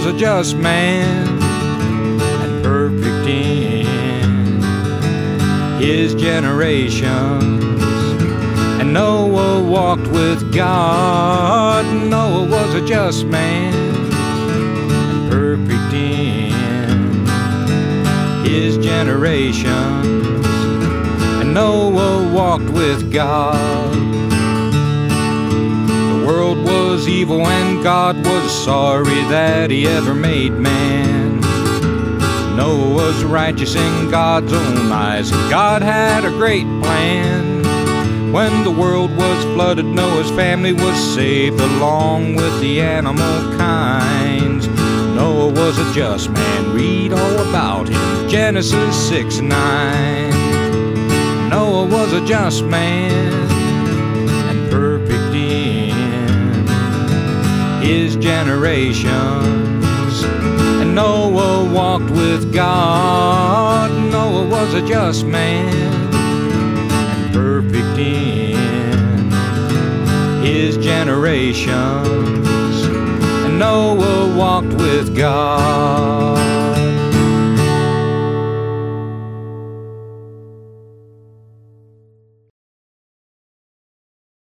a just man and perfect in his generations. And Noah walked with God. Noah was a just man and perfect in his generations. And Noah walked with God. The world was evil and God was sorry that he ever made man. Noah was righteous in God's own eyes, and God had a great plan. When the world was flooded, Noah's family was saved along with the animal kinds. Noah was a just man, read all about him, Genesis 6:9. Noah was a just man and perfect in his generations. And Noah walked with God. Noah was a just man and perfect in his generations. And Noah walked with God.